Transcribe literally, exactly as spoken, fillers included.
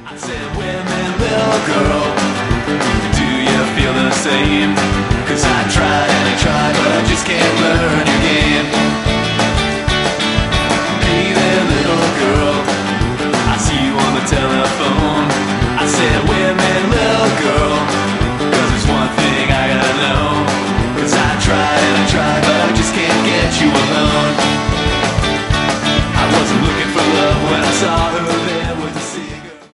I said, women, little girl, do you feel the same? 'Cause I tried